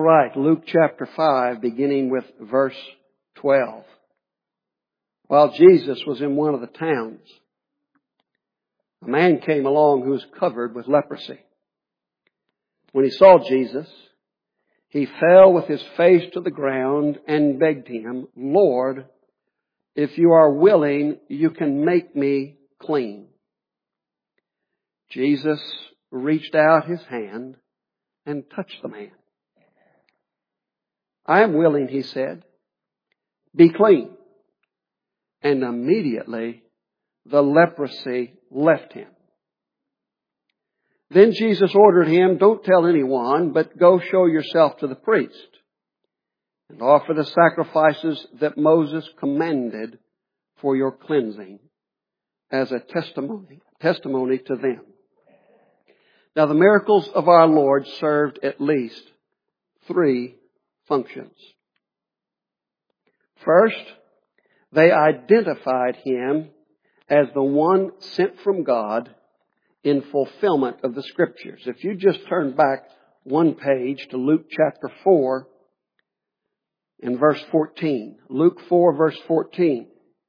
right, Luke chapter 5, beginning with verse 12. While Jesus was in one of the towns, a man came along who was covered with leprosy. When he saw Jesus, he fell with his face to the ground and begged him, "Lord, if you are willing, you can make me clean." Jesus reached out his hand and touched the man. "I am willing," he said. "Be clean." And immediately the leprosy left him. Then Jesus ordered him, "Don't tell anyone, but go show yourself to the priest and offer the sacrifices that Moses commanded for your cleansing as a testimony to them." Now the miracles of our Lord served at least 3 functions. First, they identified him as the one sent from God in fulfillment of the Scriptures. If you just turn back one page to Luke chapter 4 and verse 14. Luke 4 verse 14.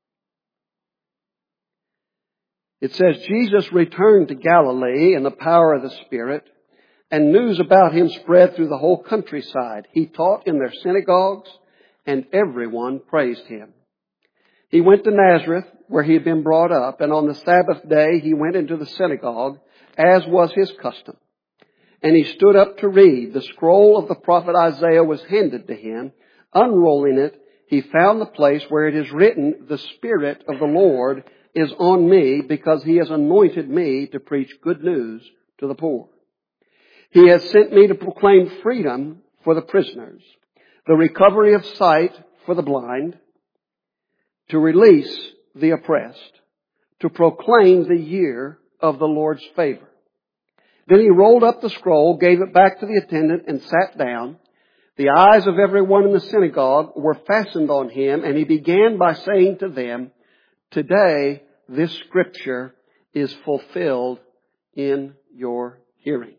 It says, "Jesus returned to Galilee in the power of the Spirit, and news about him spread through the whole countryside. He taught in their synagogues, and everyone praised him. He went to Nazareth, where he had been brought up, and on the Sabbath day he went into the synagogue, as was his custom. And he stood up to read. The scroll of the prophet Isaiah was handed to him. Unrolling it, he found the place where it is written, 'The Spirit of the Lord is on me, because he has anointed me to preach good news to the poor. He has sent me to proclaim freedom for the prisoners, the recovery of sight for the blind, to release the oppressed, to proclaim the year of the Lord's favor.' Then he rolled up the scroll, gave it back to the attendant, and sat down. The eyes of everyone in the synagogue were fastened on him, and he began by saying to them, 'Today this Scripture is fulfilled in your hearing.'"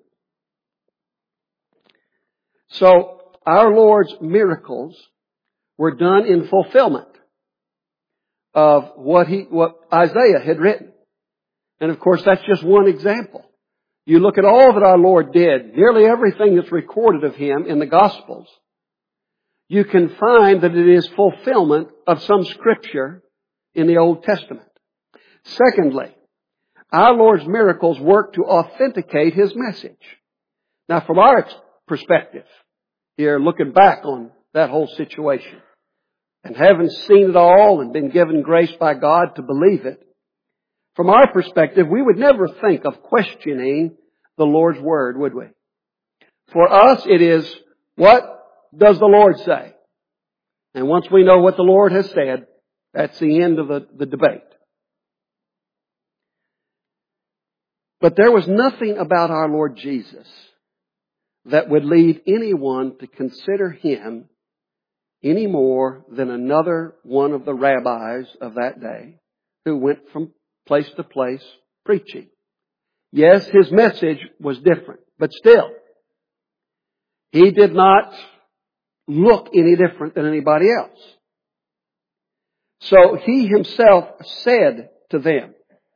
So our Lord's miracles were done in fulfillment of what Isaiah had written. And of course, that's just one example. You look at all that our Lord did, nearly everything that's recorded of him in the Gospels, you can find that it is fulfillment of some Scripture in the Old Testament. Secondly, our Lord's miracles work to authenticate his message. Now, from our perspective, here looking back on that whole situation, and having seen it all and been given grace by God to believe it, from our perspective, we would never think of questioning the Lord's Word, would we? For us, it is, what does the Lord say? And once we know what the Lord has said, that's the end of the debate. But there was nothing about our Lord Jesus that would lead anyone to consider him any more than another one of the rabbis of that day who went from place to place preaching. Yes, his message was different, but still, he did not look any different than anybody else. So he himself said to them,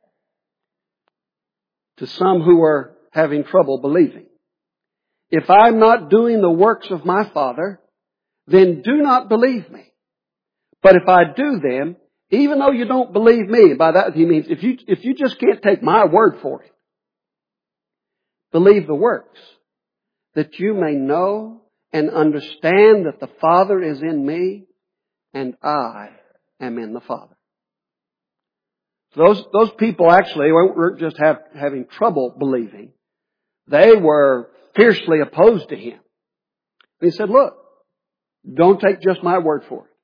to some who were having trouble believing, "If I'm not doing the works of my Father, then do not believe me. But if I do them, even though you don't believe me," by that he means if you just can't take my word for it, "believe the works, that you may know and understand that the Father is in me and I am in the Father." Those people actually weren't just having trouble believing. They were fiercely opposed to him. And he said, "Look, don't take just my word for it."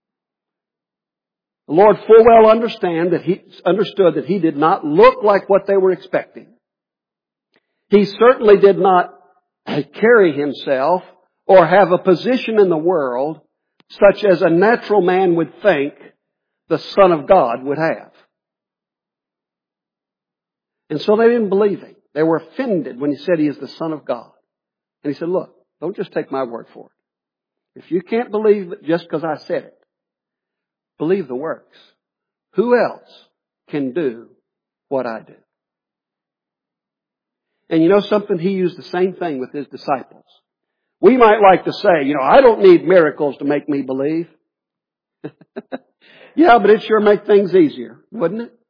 The Lord full well understood that he did not look like what they were expecting. He certainly did not carry himself or have a position in the world such as a natural man would think the Son of God would have. And so they didn't believe him. They were offended when he said he is the Son of God. And he said, "Look, Don't just take my word for it. If you can't believe it just because I said it, believe the works. Who else can do what I do? And you know something? He used the same thing with His disciples. We might like to say, I don't need miracles to make me believe. Yeah, but it sure make things easier, wouldn't it?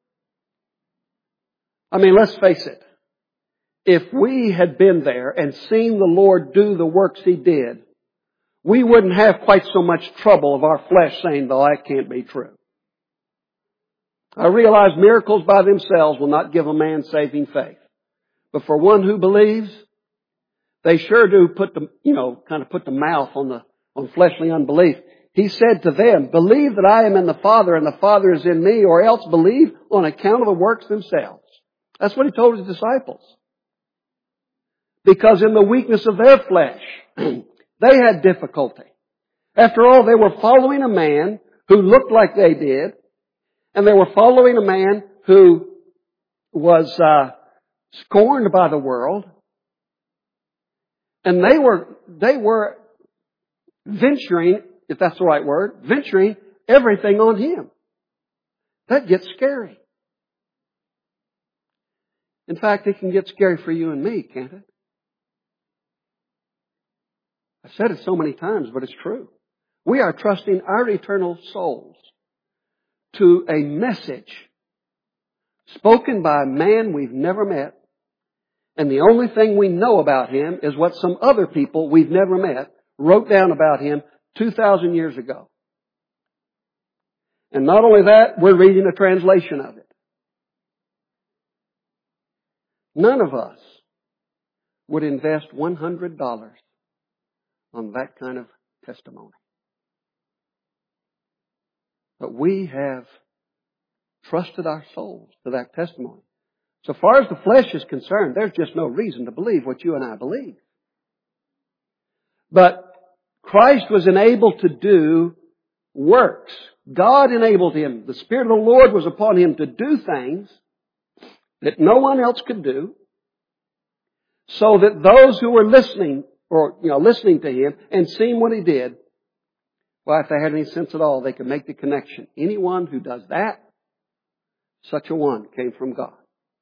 I mean, let's face it. If we had been there and seen the Lord do the works He did, we wouldn't have quite so much trouble of our flesh saying, "Well, that can't be true." I realize miracles by themselves will not give a man saving faith. But for one who believes, they sure do put the mouth on fleshly unbelief. He said to them, "Believe that I am in the Father and the Father is in me, or else believe on account of the works themselves." That's what He told His disciples. Because in the weakness of their flesh, they had difficulty. After all, they were following a man who looked like they did, and they were following a man who was scorned by the world, and they were venturing, if that's the right word, venturing everything on Him. That gets scary. In fact, it can get scary for you and me, can't it? I've said it so many times, but it's true. We are trusting our eternal souls to a message spoken by a man we've never met. And the only thing we know about him is what some other people we've never met wrote down about him 2,000 years ago. And not only that, we're reading a translation of it. None of us would invest $100 on that kind of testimony. But we have trusted our souls to that testimony. So far as the flesh is concerned, there's just no reason to believe what you and I believe. But Christ was enabled to do works. God enabled Him. The Spirit of the Lord was upon Him to do things that no one else could do, so that those who were listening to Him and seeing what He did, well, if they had any sense at all, they could make the connection. Anyone who does that, such a one came from God.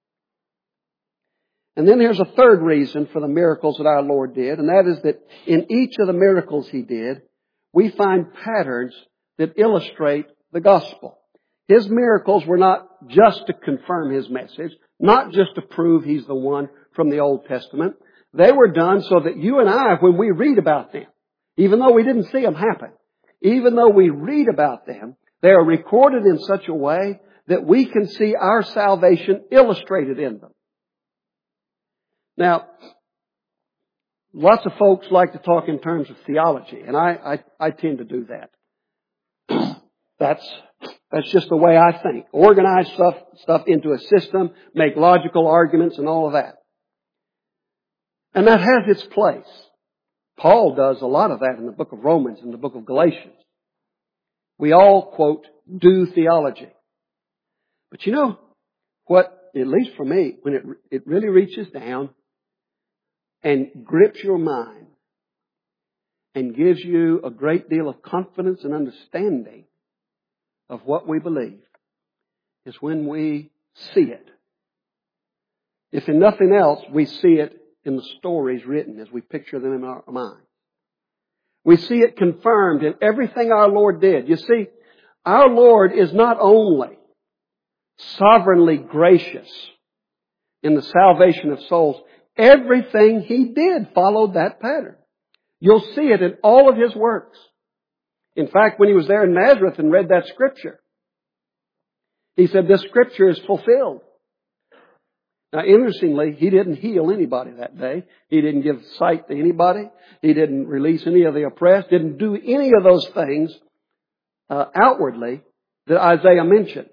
And then there's a third reason for the miracles that our Lord did, and that is that in each of the miracles He did, we find patterns that illustrate the gospel. His miracles were not just to confirm His message, not just to prove He's the one from the Old Testament. They were done so that you and I, when we read about them, even though we didn't see them happen, even though we read about them, they are recorded in such a way that we can see our salvation illustrated in them. Now, lots of folks like to talk in terms of theology, and I tend to do that. That's just the way I think. Organize stuff into a system, make logical arguments and all of that. And that has its place. Paul does a lot of that in the book of Romans and the book of Galatians. We all, quote, do theology. But you know what, at least for me, when it really reaches down and grips your mind and gives you a great deal of confidence and understanding of what we believe, is when we see it. If in nothing else, we see it in the stories written as we picture them in our mind. We see it confirmed in everything our Lord did. You see, our Lord is not only sovereignly gracious in the salvation of souls, everything He did followed that pattern. You'll see it in all of His works. In fact, when He was there in Nazareth and read that scripture, He said, "This scripture is fulfilled." Now, interestingly, He didn't heal anybody that day. He didn't give sight to anybody. He didn't release any of the oppressed. Didn't do any of those things outwardly that Isaiah mentioned.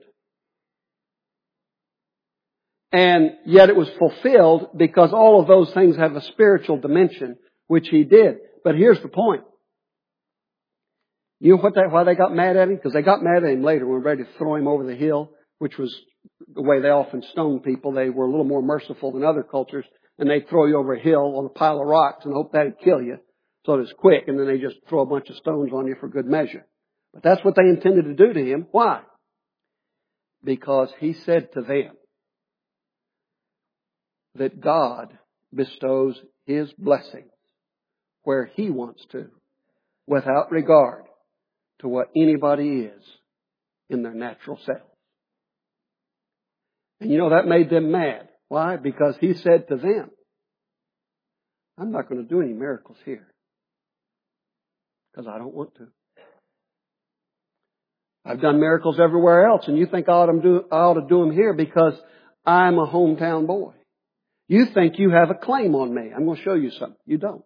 And yet it was fulfilled because all of those things have a spiritual dimension, which He did. But here's the point. You know why they got mad at Him? Because they got mad at Him later when they were ready to throw Him over the hill, which was the way they often stoned people. They were a little more merciful than other cultures, and they'd throw you over a hill on a pile of rocks and hope that'd kill you. So that it's quick, and then they just throw a bunch of stones on you for good measure. But that's what they intended to do to him. Why? Because he said to them that God bestows His blessings where He wants to, without regard to what anybody is in their natural self. And you know, that made them mad. Why? Because He said to them, I'm not going to do any miracles here because I don't want to. I've done miracles everywhere else, and you think I ought to do them here because I'm a hometown boy. You think you have a claim on me. I'm going to show you something. You don't.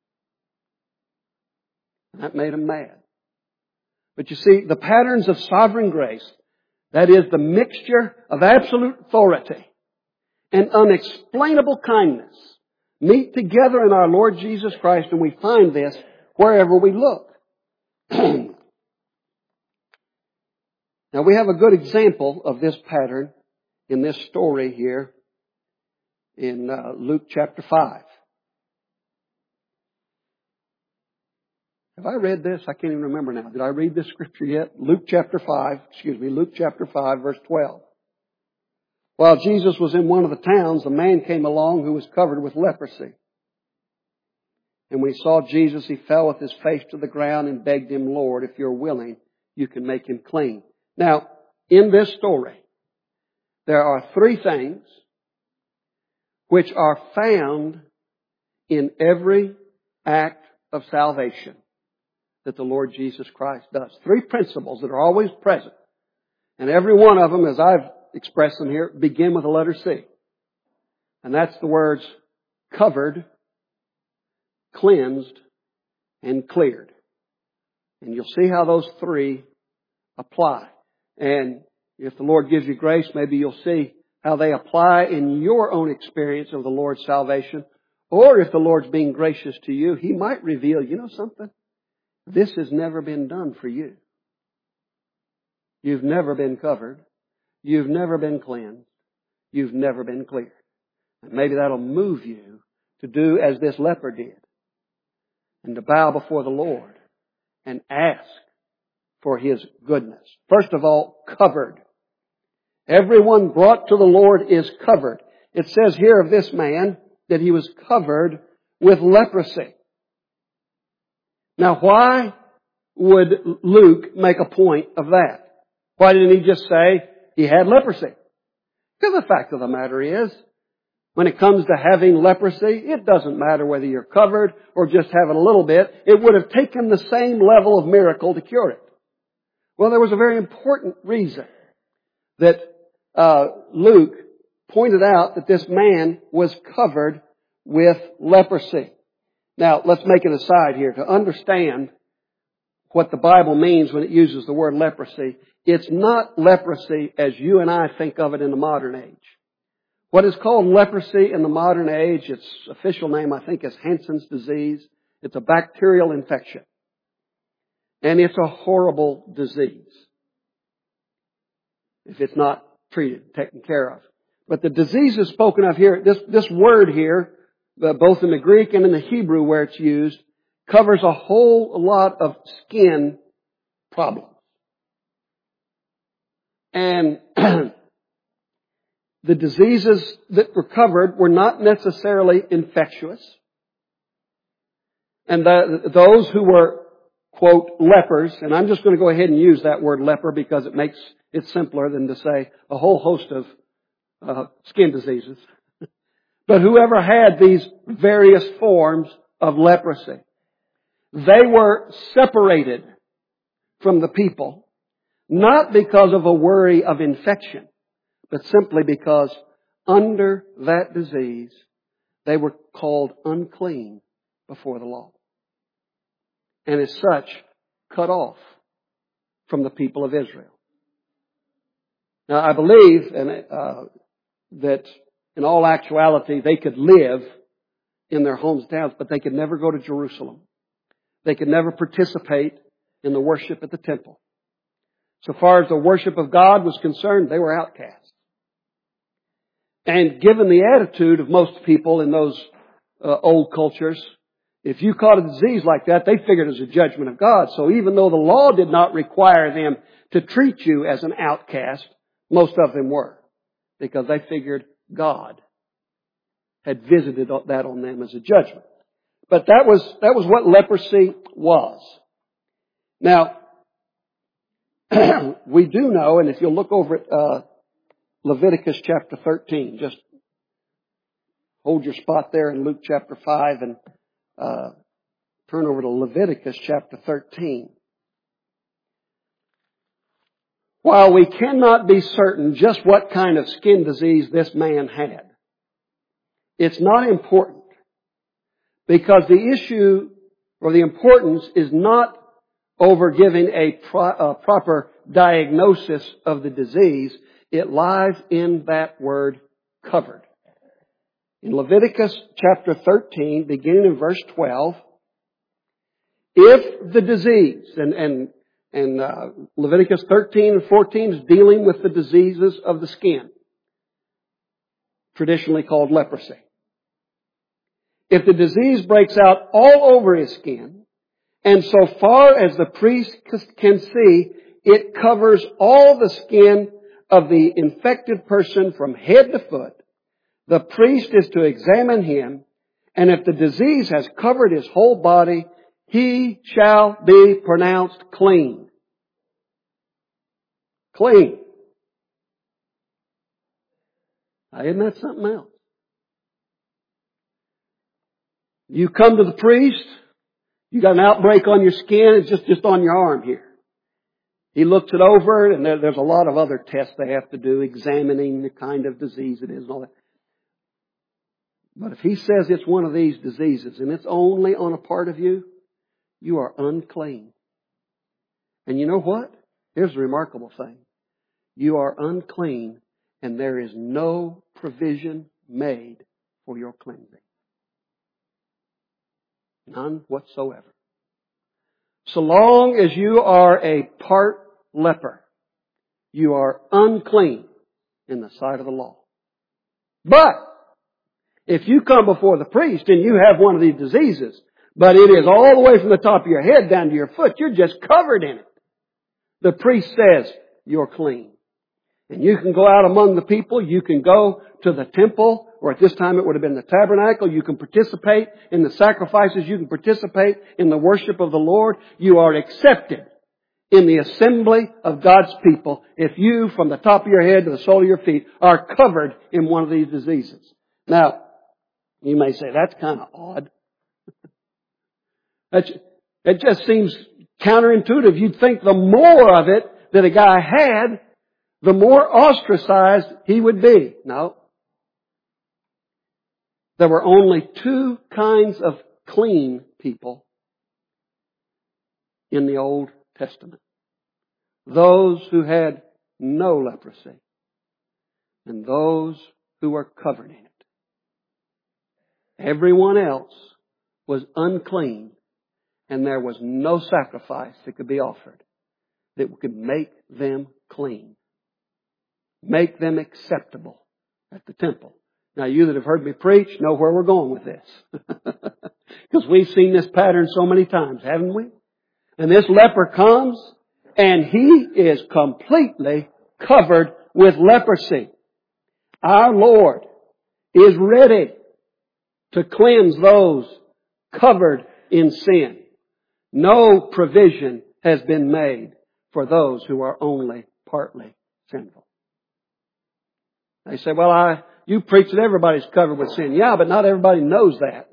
And that made them mad. But you see, the patterns of sovereign grace, that is the mixture of absolute authority and unexplainable kindness, meet together in our Lord Jesus Christ, and we find this wherever we look. Now we have a good example of this pattern in this story here in Luke chapter 5. Have I read this? I can't even remember now. Did I read this scripture yet? Luke chapter 5 verse 12. While Jesus was in one of the towns, a man came along who was covered with leprosy. And when he saw Jesus, he fell with his face to the ground and begged him, Lord, if you're willing, you can make him clean. Now, in this story, there are three things which are found in every act of salvation that the Lord Jesus Christ does. Three principles that are always present. And every one of them, as I've expressed them here, begin with the letter C. And that's the words covered, cleansed, and cleared. And you'll see how those three apply. And if the Lord gives you grace, maybe you'll see how they apply in your own experience of the Lord's salvation. Or if the Lord's being gracious to you, He might reveal, you know something? This has never been done for you. You've never been covered. You've never been cleansed. You've never been cleared. And maybe that'll move you to do as this leper did. And to bow before the Lord and ask for His goodness. First of all, covered. Everyone brought to the Lord is covered. It says here of this man that he was covered with leprosy. Now, why would Luke make a point of that? Why didn't he just say he had leprosy? Because the fact of the matter is, when it comes to having leprosy, it doesn't matter whether you're covered or just having a little bit. It would have taken the same level of miracle to cure it. Well, there was a very important reason that Luke pointed out that this man was covered with leprosy. Now, let's make an aside here. To understand what the Bible means when it uses the word leprosy, it's not leprosy as you and I think of it in the modern age. What is called leprosy in the modern age, its official name I think is Hansen's disease. It's a bacterial infection. And it's a horrible disease if it's not treated, taken care of. But the disease is spoken of here, this word here, both in the Greek and in the Hebrew where it's used, covers a whole lot of skin problems. And the diseases that were covered were not necessarily infectious. And those who were, quote, lepers, and I'm just going to go ahead and use that word leper because it makes it simpler than to say a whole host of skin diseases. But whoever had these various forms of leprosy, they were separated from the people, not because of a worry of infection, but simply because under that disease, they were called unclean before the law. And as such, cut off from the people of Israel. Now, I believe that in all actuality, they could live in their homes and towns, but they could never go to Jerusalem. They could never participate in the worship at the temple. So far as the worship of God was concerned, they were outcasts. And given the attitude of most people in those old cultures, If you caught a disease like that, they figured it was a judgment of God. So even though the law did not require them to treat you as an outcast, most of them were. Because they figured God had visited that on them as a judgment. But that was what leprosy was. Now, we do know, and if you'll look over at Leviticus chapter 13, just hold your spot there in Luke chapter 5 and turn over to Leviticus chapter 13. While we cannot be certain just what kind of skin disease this man had, it's not important, because the issue or the importance is not over giving a proper diagnosis of the disease. It lies in that word covered. In Leviticus chapter 13, beginning in verse 12, if the disease, and Leviticus 13 and 14 is dealing with the diseases of the skin, traditionally called leprosy. If the disease breaks out all over his skin, and so far as the priest can see, it covers all the skin of the infected person from head to foot, the priest is to examine him, and if the disease has covered his whole body, he shall be pronounced clean. Clean. Now, isn't that something else? You come to the priest, you got an outbreak on your skin, it's just on your arm here. He looks it over, and there's a lot of other tests they have to do, examining the kind of disease it is and all that. But if he says it's one of these diseases, and it's only on a part of you, you are unclean. And you know what? Here's the remarkable thing. You are unclean, and there is no provision made for your cleansing. None whatsoever. So long as you are a part leper, you are unclean in the sight of the law. But if you come before the priest and you have one of these diseases, but it is all the way from the top of your head down to your foot, you're just covered in it. The priest says you're clean. And you can go out among the people, you can go to the temple, or at this time it would have been the tabernacle, you can participate in the sacrifices, you can participate in the worship of the Lord. You are accepted in the assembly of God's people if you, from the top of your head to the sole of your feet, are covered in one of these diseases. Now, you may say, that's kind of odd. It just seems counterintuitive. You'd think the more of it that a guy had, the more ostracized he would be. No. There were only two kinds of clean people in the Old Testament. Those who had no leprosy and those who were covered in it. Everyone else was unclean, and there was no sacrifice that could be offered that could make them clean. Make them acceptable at the temple. Now, you that have heard me preach know where we're going with this. Because we've seen this pattern so many times, haven't we? And this leper comes, and he is completely covered with leprosy. Our Lord is ready to cleanse those covered in sin. No provision has been made for those who are only partly sinful. They say, well, you preach that everybody's covered with sin. Yeah, but not everybody knows that.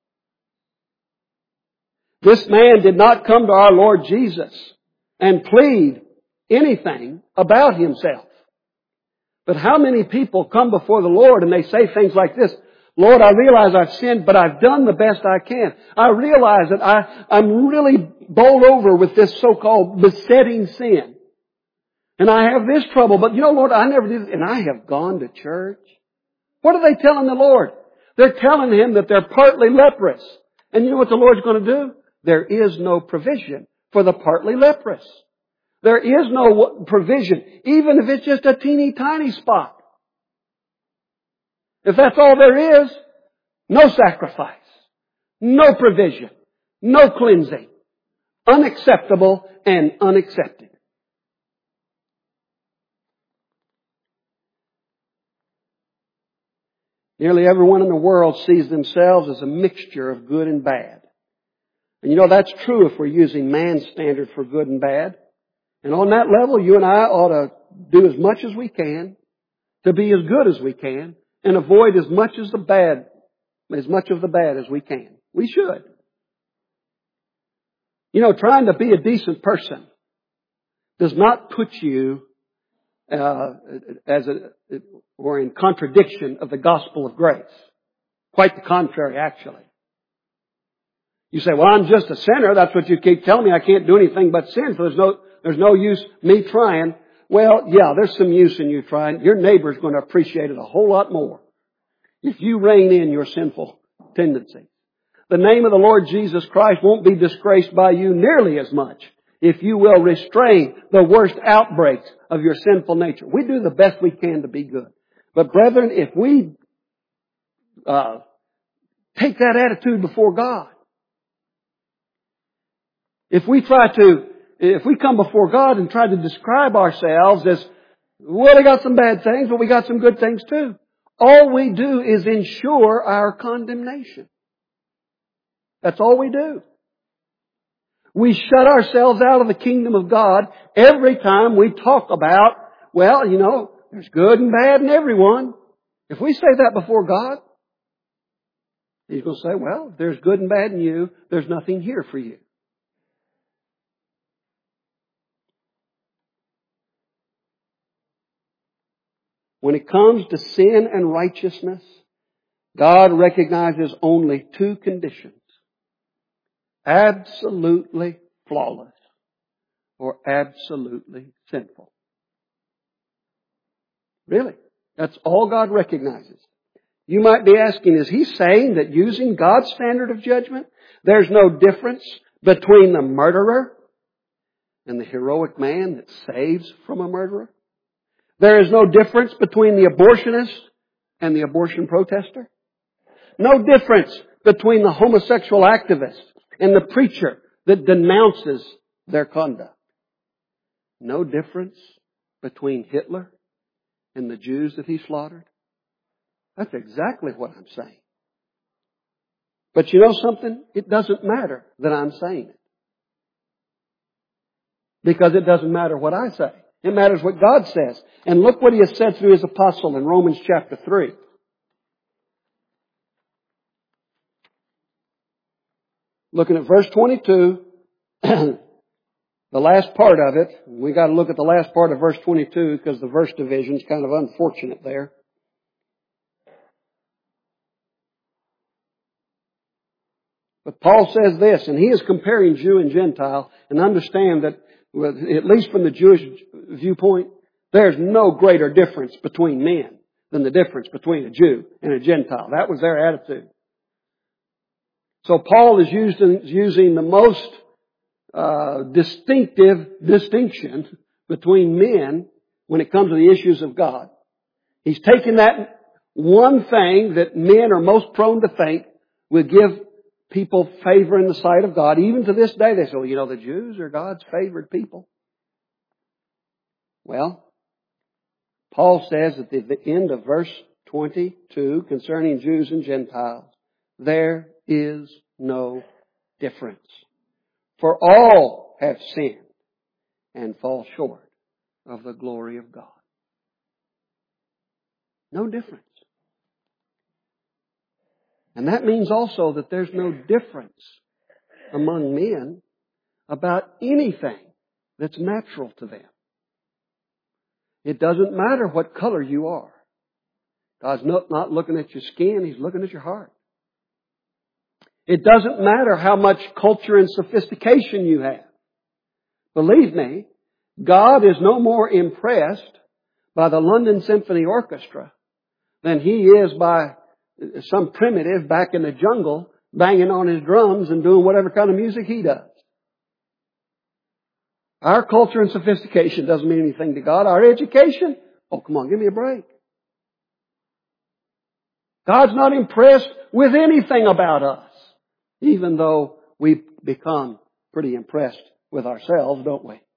This man did not come to our Lord Jesus and plead anything about himself. But how many people come before the Lord and they say things like this, Lord, I realize I've sinned, but I've done the best I can. I realize that I'm really bowled over with this so-called besetting sin. And I have this trouble, but you know, Lord, I never did, and I have gone to church. What are they telling the Lord? They're telling Him that they're partly leprous. And you know what the Lord's going to do? There is no provision for the partly leprous. There is no provision, even if it's just a teeny tiny spot. If that's all there is, no sacrifice. No provision. No cleansing. Unacceptable and unaccepted. Nearly everyone in the world sees themselves as a mixture of good and bad. And you know, that's true if we're using man's standard for good and bad. And on that level, you and I ought to do as much as we can to be as good as we can and avoid as much of the bad as we can. We should. You know, trying to be a decent person does not put you or in contradiction of the gospel of grace. Quite the contrary, actually. You say, well, I'm just a sinner. That's what you keep telling me. I can't do anything but sin, so there's no use me trying. Well, yeah, there's some use in you trying. Your neighbor's going to appreciate it a whole lot more if you rein in your sinful tendencies. The name of the Lord Jesus Christ won't be disgraced by you nearly as much if you will restrain the worst outbreaks of your sinful nature. We do the best we can to be good. But brethren, if we take that attitude before God, if we come before God and try to describe ourselves as, well, we got some bad things, but we got some good things too. All we do is ensure our condemnation. That's all we do. We shut ourselves out of the kingdom of God every time we talk about, well, you know, there's good and bad in everyone. If we say that before God, He's going to say, well, if there's good and bad in you, there's nothing here for you. When it comes to sin and righteousness, God recognizes only two conditions. Absolutely flawless or absolutely sinful. Really. That's all God recognizes. You might be asking, is He saying that using God's standard of judgment, there's no difference between the murderer and the heroic man that saves from a murderer? There is no difference between the abortionist and the abortion protester? No difference between the homosexual activist and the preacher that denounces their conduct? No difference between Hitler and the Jews that he slaughtered? That's exactly what I'm saying. But you know something? It doesn't matter that I'm saying it. Because it doesn't matter what I say. It matters what God says. And look what He has said through His apostle in Romans chapter 3. Looking at verse 22, the last part of it, we got to look at the last part of verse 22 because the verse division is kind of unfortunate there. But Paul says this, and he is comparing Jew and Gentile, and understand that, at least from the Jewish viewpoint, there's no greater difference between men than the difference between a Jew and a Gentile. That was their attitude. So Paul is using the most distinctive distinction between men when it comes to the issues of God. He's taken that one thing that men are most prone to think will give people favor in the sight of God. Even to this day they say, well, you know, the Jews are God's favored people. Well, Paul says at the end of verse 22 concerning Jews and Gentiles, there is no difference. For all have sinned and fall short of the glory of God. No difference. And that means also that there's no difference among men about anything that's natural to them. It doesn't matter what color you are. God's not looking at your skin, He's looking at your heart. It doesn't matter how much culture and sophistication you have. Believe me, God is no more impressed by the London Symphony Orchestra than He is by some primitive back in the jungle banging on his drums and doing whatever kind of music he does. Our culture and sophistication doesn't mean anything to God. Our education? Oh, come on, give me a break. God's not impressed with anything about us. Even though we become pretty impressed with ourselves, don't we?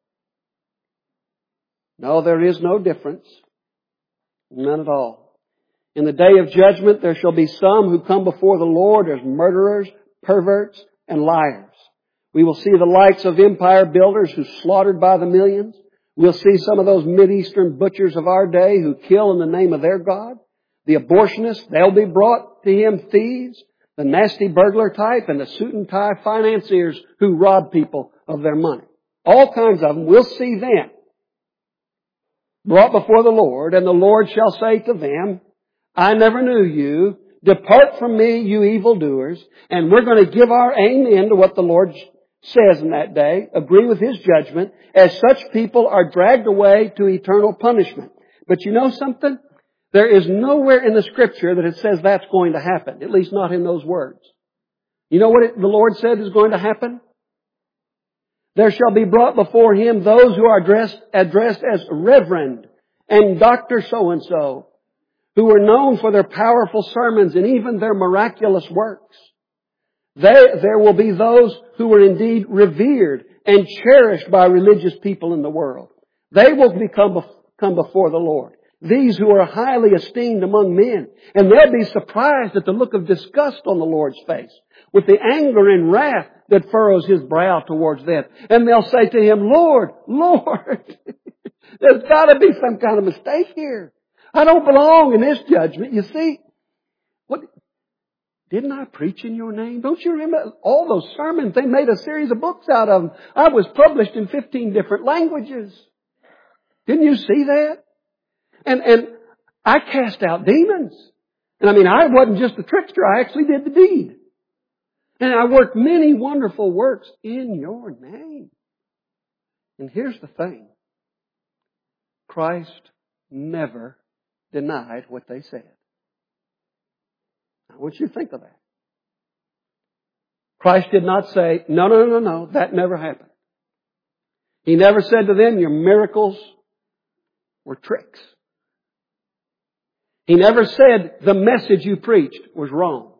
No, there is no difference. None at all. In the day of judgment, there shall be some who come before the Lord as murderers, perverts, and liars. We will see the likes of empire builders who slaughtered by the millions. We'll see some of those Mideastern butchers of our day who kill in the name of their God. The abortionists, they'll be brought to Him thieves. The nasty burglar type and the suit and tie financiers who rob people of their money. All kinds of them. We'll see them brought before the Lord, and the Lord shall say to them, I never knew you. Depart from me, you evildoers. And we're going to give our amen to what the Lord says in that day, agree with His judgment, as such people are dragged away to eternal punishment. But you know something? There is nowhere in the Scripture that it says that's going to happen, at least not in those words. You know what the Lord said is going to happen? There shall be brought before Him those who are addressed as Reverend and Dr. So-and-so, who were known for their powerful sermons and even their miraculous works. There will be those who were indeed revered and cherished by religious people in the world. They will come before the Lord. These who are highly esteemed among men. And they'll be surprised at the look of disgust on the Lord's face, with the anger and wrath that furrows His brow towards them. And they'll say to Him, Lord, Lord, there's got to be some kind of mistake here. I don't belong in this judgment. You see, didn't I preach in your name? Don't you remember all those sermons? They made a series of books out of them. I was published in 15 different languages. Didn't you see that? And I cast out demons. And I wasn't just a trickster. I actually did the deed. And I worked many wonderful works in your name. And here's the thing. Christ never denied what they said. I want you to think of that. Christ did not say, no, that never happened. He never said to them, your miracles were tricks. He never said the message you preached was wrong.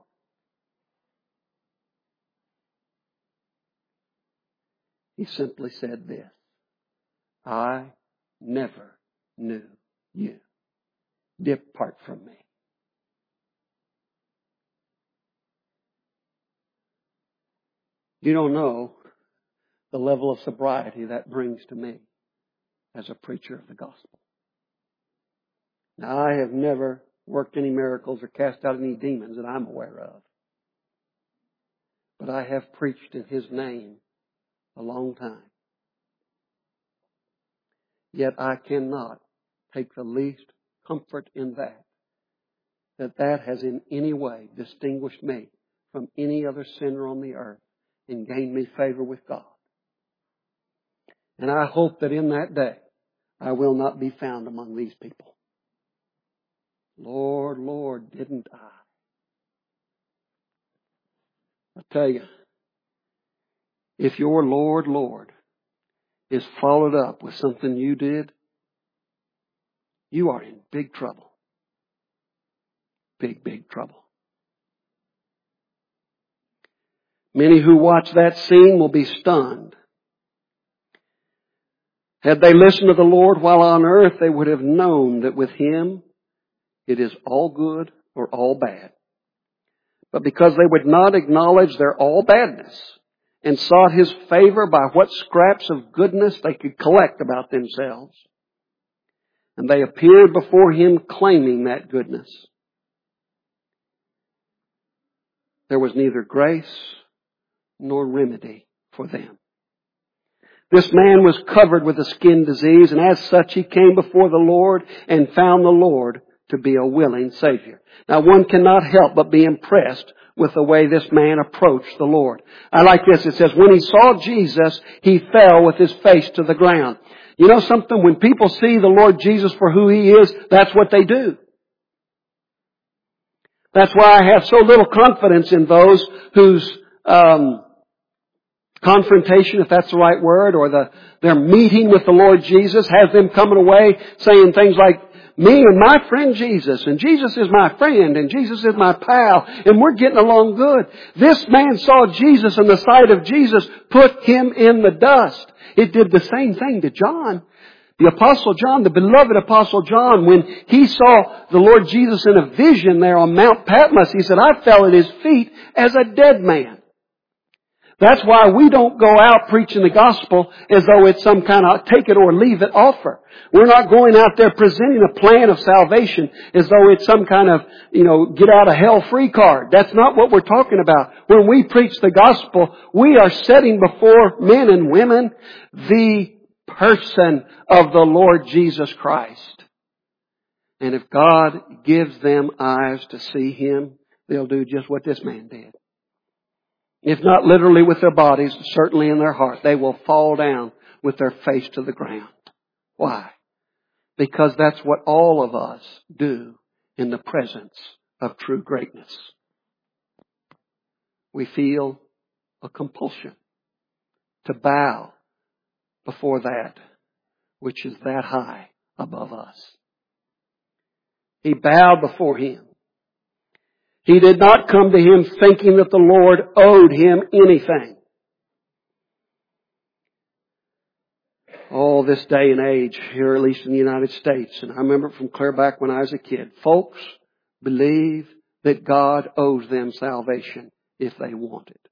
He simply said this, I never knew you. Depart from me. You don't know the level of sobriety that brings to me as a preacher of the gospel. Now, I have never worked any miracles or cast out any demons that I'm aware of. But I have preached in His name a long time. Yet I cannot take the least comfort in that has in any way distinguished me from any other sinner on the earth and gained me favor with God. And I hope that in that day I will not be found among these people. Lord, Lord, didn't I? I tell you, if your Lord, Lord is followed up with something you did, you are in big trouble. Big, big trouble. Many who watch that scene will be stunned. Had they listened to the Lord while on earth, they would have known that with Him, it is all good or all bad. But because they would not acknowledge their all badness and sought His favor by what scraps of goodness they could collect about themselves, and they appeared before Him claiming that goodness, there was neither grace nor remedy for them. This man was covered with a skin disease, and as such he came before the Lord and found the Lord to be a willing Savior. Now, one cannot help but be impressed with the way this man approached the Lord. I like this. It says, when he saw Jesus, he fell with his face to the ground. You know something? When people see the Lord Jesus for who He is, that's what they do. That's why I have so little confidence in those whose confrontation, if that's the right word, or their meeting with the Lord Jesus has them coming away saying things like, Me and my friend Jesus, and Jesus is my friend, and Jesus is my pal, and we're getting along good. This man saw Jesus, and the sight of Jesus put him in the dust. It did the same thing to John. The Apostle John, the beloved Apostle John, when he saw the Lord Jesus in a vision there on Mount Patmos, he said, I fell at His feet as a dead man. That's why we don't go out preaching the gospel as though it's some kind of take it or leave it offer. We're not going out there presenting a plan of salvation as though it's some kind of, get out of hell free card. That's not what we're talking about. When we preach the gospel, we are setting before men and women the person of the Lord Jesus Christ. And if God gives them eyes to see Him, they'll do just what this man did. If not literally with their bodies, certainly in their heart. They will fall down with their face to the ground. Why? Because that's what all of us do in the presence of true greatness. We feel a compulsion to bow before that which is that high above us. He bowed before Him. He did not come to Him thinking that the Lord owed him anything. Oh, this day and age, here at least in the United States, and I remember from clear back when I was a kid, folks believe that God owes them salvation if they want it.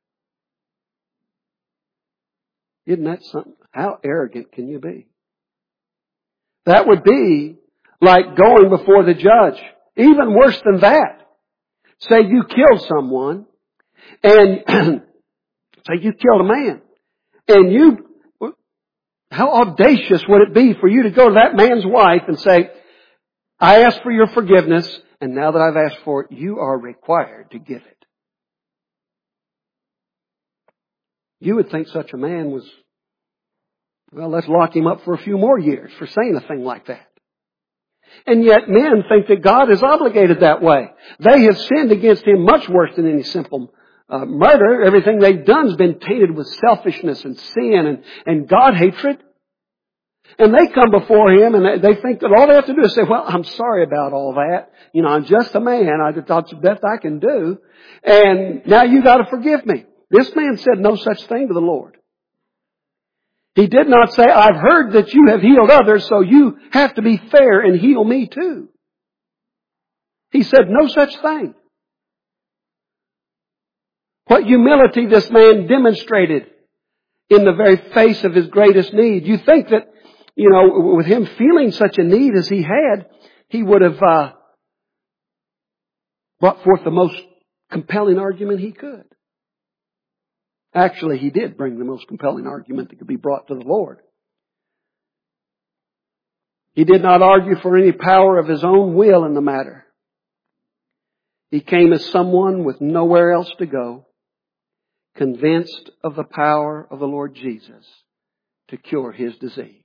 Isn't that something? How arrogant can you be? That would be like going before the judge. Even worse than that. Say you killed someone, and say you killed a man, and how audacious would it be for you to go to that man's wife and say, I ask for your forgiveness, and now that I've asked for it, you are required to give it. You would think such a man was, well, let's lock him up for a few more years for saying a thing like that. And yet men think that God is obligated that way. They have sinned against Him much worse than any simple murder. Everything they've done has been tainted with selfishness and sin and God hatred. And they come before Him and they think that all they have to do is say, well, I'm sorry about all that. I'm just a man. I thought it's the best I can do. And now you got to forgive me. This man said no such thing to the Lord. He did not say, I've heard that you have healed others, so you have to be fair and heal me too. He said no such thing. What humility this man demonstrated in the very face of his greatest need. You think that, with him feeling such a need as he had, he would have brought forth the most compelling argument he could. Actually, he did bring the most compelling argument that could be brought to the Lord. He did not argue for any power of his own will in the matter. He came as someone with nowhere else to go, convinced of the power of the Lord Jesus to cure his disease.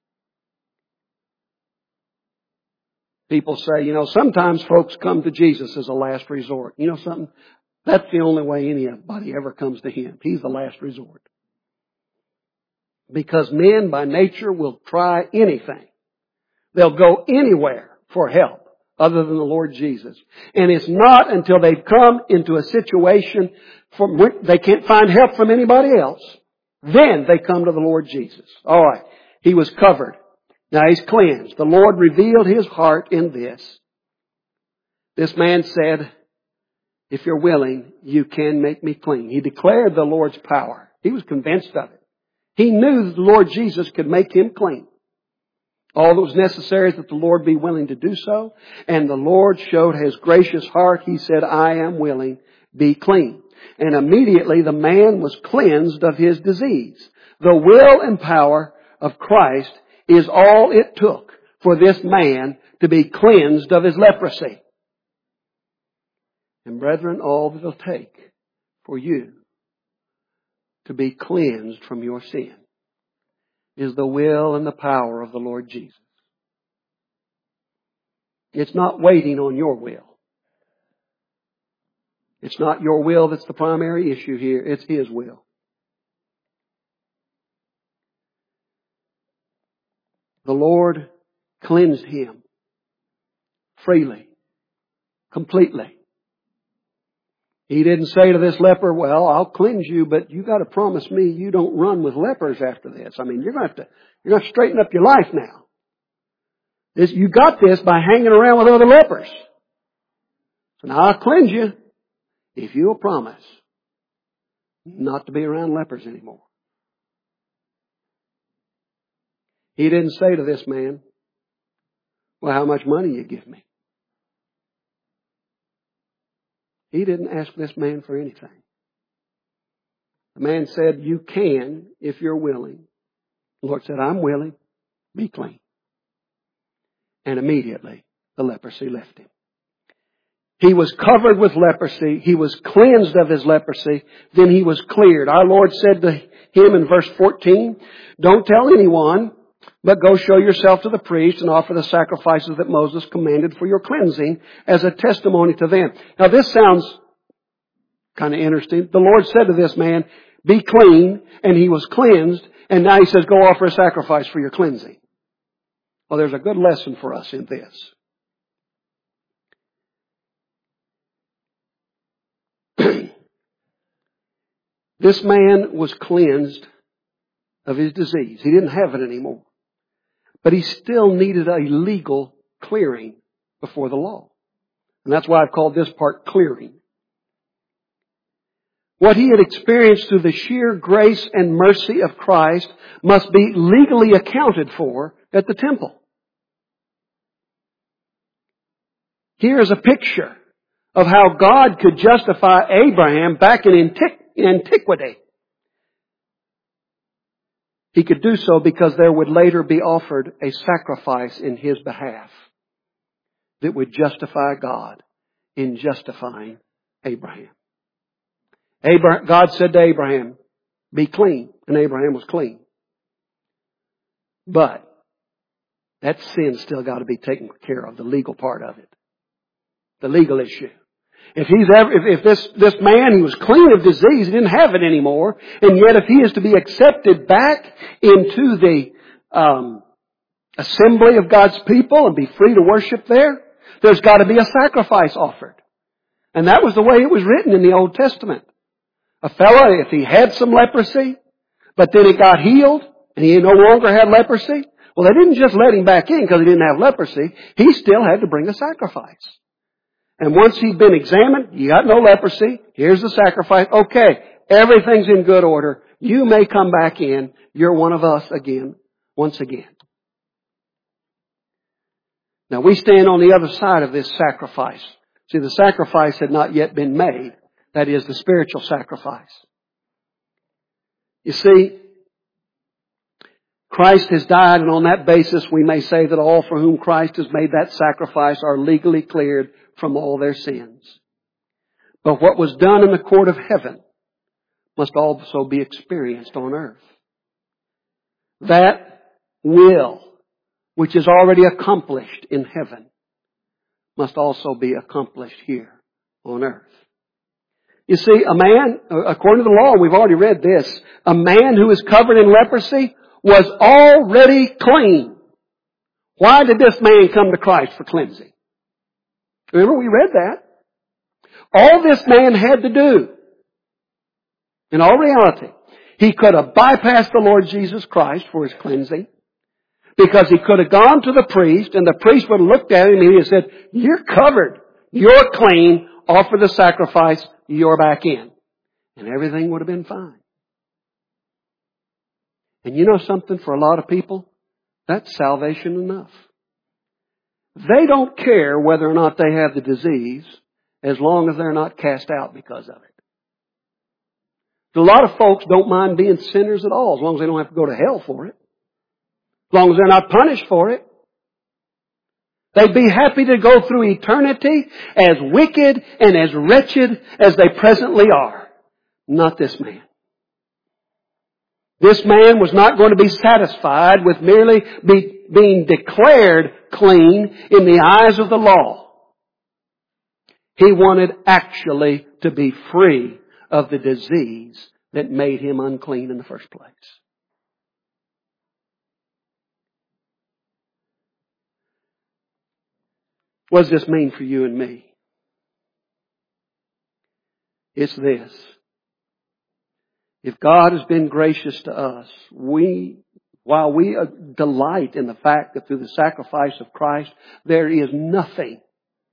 People say, sometimes folks come to Jesus as a last resort. You know something? That's the only way anybody ever comes to Him. He's the last resort. Because men by nature will try anything. They'll go anywhere for help other than the Lord Jesus. And it's not until they've come into a situation from which they can't find help from anybody else, then they come to the Lord Jesus. All right. He was covered. Now He's cleansed. The Lord revealed His heart in this. This man said, if you're willing, you can make me clean. He declared the Lord's power. He was convinced of it. He knew that the Lord Jesus could make him clean. All that was necessary is that the Lord be willing to do so. And the Lord showed His gracious heart. He said, I am willing, be clean. And immediately the man was cleansed of his disease. The will and power of Christ is all it took for this man to be cleansed of his leprosy. And brethren, all that it'll take for you to be cleansed from your sin is the will and the power of the Lord Jesus. It's not waiting on your will. It's not your will that's the primary issue here. It's His will. The Lord cleansed him freely, completely. He didn't say to this leper, well, I'll cleanse you, but you got to promise me you don't run with lepers after this. I mean, you're going to straighten up your life now. You got this by hanging around with other lepers. So now I'll cleanse you if you'll promise not to be around lepers anymore. He didn't say to this man, well, how much money you give me? He didn't ask this man for anything. The man said, you can if you're willing. The Lord said, I'm willing. Be clean. And immediately the leprosy left him. He was covered with leprosy. He was cleansed of his leprosy. Then he was cleared. Our Lord said to him in verse 14, don't tell anyone, but go show yourself to the priest and offer the sacrifices that Moses commanded for your cleansing as a testimony to them. Now this sounds kind of interesting. The Lord said to this man, be clean, and he was cleansed, and now he says, go offer a sacrifice for your cleansing. Well, there's a good lesson for us in this. This man was cleansed of his disease. He didn't have it anymore. But he still needed a legal clearing before the law. And that's why I've called this part clearing. What he had experienced through the sheer grace and mercy of Christ must be legally accounted for at the temple. Here is a picture of how God could justify Abraham back in antiquity. He could do so because there would later be offered a sacrifice in his behalf that would justify God in justifying Abraham. God said to Abraham, be clean. And Abraham was clean. But that sin's still got to be taken care of, the legal part of it. The legal issue. If this man, he was clean of disease, he didn't have it anymore, and yet if he is to be accepted back into the assembly of God's people and be free to worship there, there's got to be a sacrifice offered. And that was the way it was written in the Old Testament. A fellow, if he had some leprosy, but then it got healed, and he no longer had leprosy, well, they didn't just let him back in because he didn't have leprosy. He still had to bring a sacrifice. And once he'd been examined, you got no leprosy, here's the sacrifice. Okay, everything's in good order. You may come back in. You're one of us again, once again. Now we stand on the other side of this sacrifice. See, the sacrifice had not yet been made. That is the spiritual sacrifice. You see, Christ has died, and on that basis we may say that all for whom Christ has made that sacrifice are legally cleared from all their sins. But what was done in the court of heaven must also be experienced on earth. That will, which is already accomplished in heaven, must also be accomplished here on earth. You see, a man, according to the law, we've already read this, a man who is covered in leprosy was already clean. Why did this man come to Christ for cleansing? Remember, we read that. All this man had to do, in all reality, he could have bypassed the Lord Jesus Christ for his cleansing, because he could have gone to the priest, and the priest would have looked at him and he would have said, you're covered, you're clean, offer the sacrifice, you're back in. And everything would have been fine. And you know something, for a lot of people, that's salvation enough. They don't care whether or not they have the disease as long as they're not cast out because of it. A lot of folks don't mind being sinners at all as long as they don't have to go to hell for it. As long as they're not punished for it. They'd be happy to go through eternity as wicked and as wretched as they presently are. Not this man. This man was not going to be satisfied with merely being declared clean in the eyes of the law. He wanted actually to be free of the disease that made him unclean in the first place. What does this mean for you and me? It's this. If God has been gracious to us, while we delight in the fact that through the sacrifice of Christ, there is nothing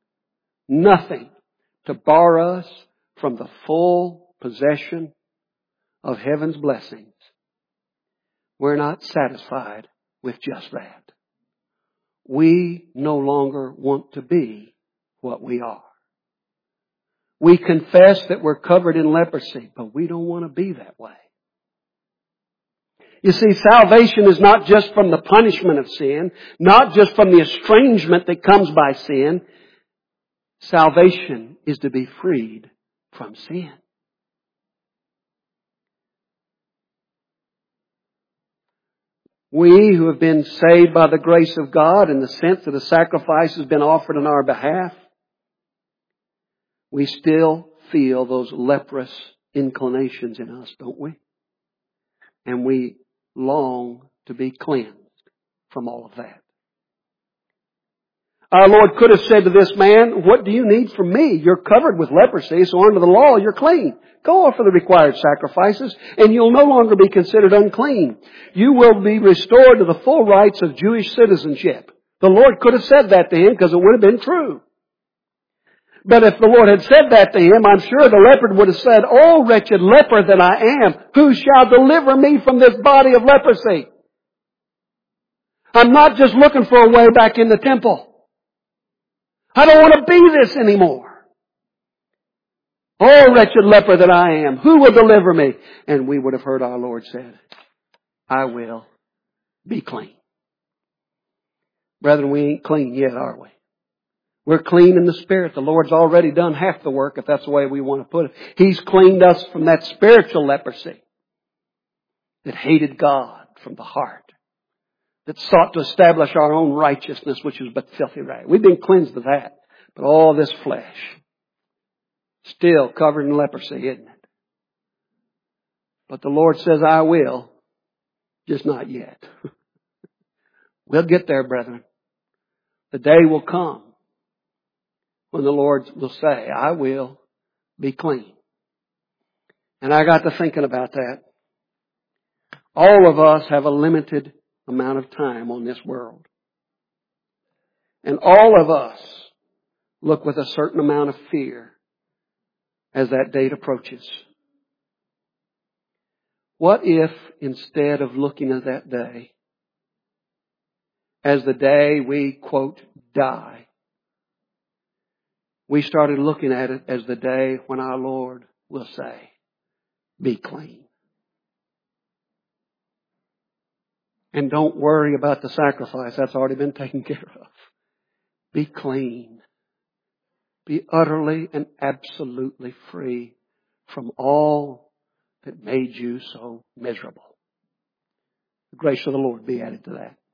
to bar us from the full possession of heaven's blessings, we're not satisfied with just that. We no longer want to be what we are. We confess that we're covered in leprosy, but we don't want to be that way. You see, salvation is not just from the punishment of sin, not just from the estrangement that comes by sin. Salvation is to be freed from sin. We who have been saved by the grace of God in the sense that a sacrifice has been offered on our behalf, we still feel those leprous inclinations in us, don't we? And we long to be cleansed from all of that. Our Lord could have said to this man, what do you need from me? You're covered with leprosy, so under the law you're clean. Go offer the required sacrifices, and you'll no longer be considered unclean. You will be restored to the full rights of Jewish citizenship. The Lord could have said that to him because it would have been true. But if the Lord had said that to him, I'm sure the leopard would have said, "O wretched leper that I am, who shall deliver me from this body of leprosy? I'm not just looking for a way back in the temple. I don't want to be this anymore. Oh, wretched leper that I am, who will deliver me?" And we would have heard our Lord said, "I will be clean." Brethren, we ain't clean yet, are we? We're clean in the Spirit. The Lord's already done half the work, if that's the way we want to put it. He's cleaned us from that spiritual leprosy that hated God from the heart, that sought to establish our own righteousness, which is but filthy rags. We've been cleansed of that. But all this flesh, still covered in leprosy, isn't it? But the Lord says, "I will," just not yet. We'll get there, brethren. The day will come when the Lord will say, "I will be clean." And I got to thinking about that. All of us have a limited amount of time on this world. And all of us look with a certain amount of fear as that date approaches. What if instead of looking at that day as the day we, quote, die, we started looking at it as the day when our Lord will say, "Be clean." And don't worry about the sacrifice. That's already been taken care of. Be clean. Be utterly and absolutely free from all that made you so miserable. The grace of the Lord be added to that.